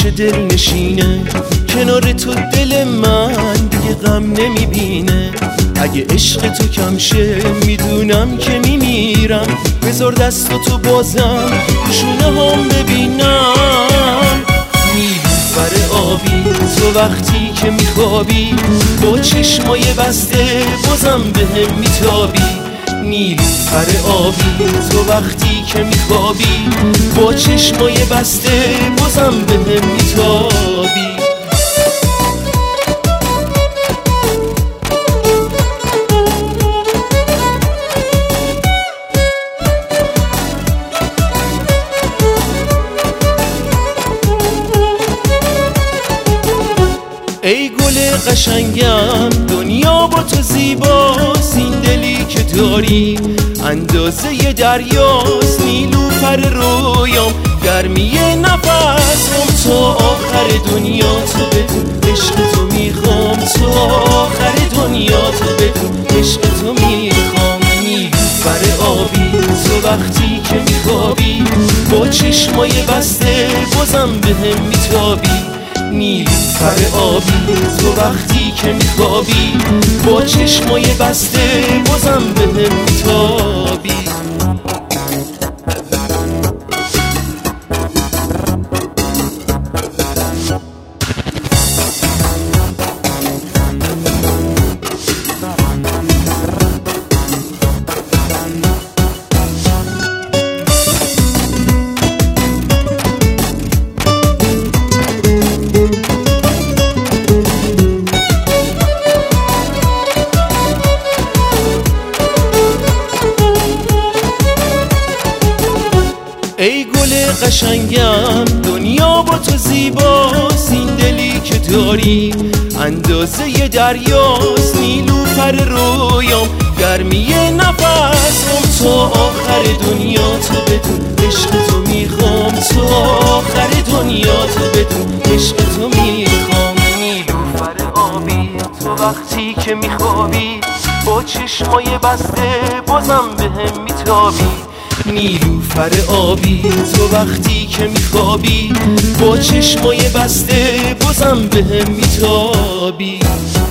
دل نشینه، کنار تو دل من دیگه غم نمیبینه. اگه عشق تو کم شه میدونم که میمیرم، بذار دست تو بازم شونه هم ببینم. نیلوفر آبی تو وقتی که میخوابی، با چشمای بسته بازم بهم میتابی. نیلوفر آبی تو وقتی که میخوابی، با چشمای بسته بازم بهم میتابی. ای گل قشنگم دنیا با تو زیباست، این دلی که داری اندازه دریاست. نیلوفر رویام گرمی نفسم، تا آخر دنیا تو بدون عشق تو میخوام، تا آخر دنیا تو بدون عشق تو میخوام. نیلوفر آبی تو وقتی که میخوابی، با چشمای بسته بازم بهم میتابی. نیلوفر آبی تو وقتی که میخوابی، با چشمای بسته بازم بهم میتابی. ای گل قشنگم دنیا با تو زیباست، این دلی که داری اندازه دریاست. نیلوفر رویام گرمی نفسم، تا آخر دنیا تو بدون عشق تو میخوام، تا آخر دنیا تو بدون عشق تو میخوام. نیلوفر آبی تو وقتی که میخوابی، با چشمای بسته بازم بهم میتابی. نیلوفر آبی تو وقتی که میخوابی، با چشمای بسته بازم بهم میتابی.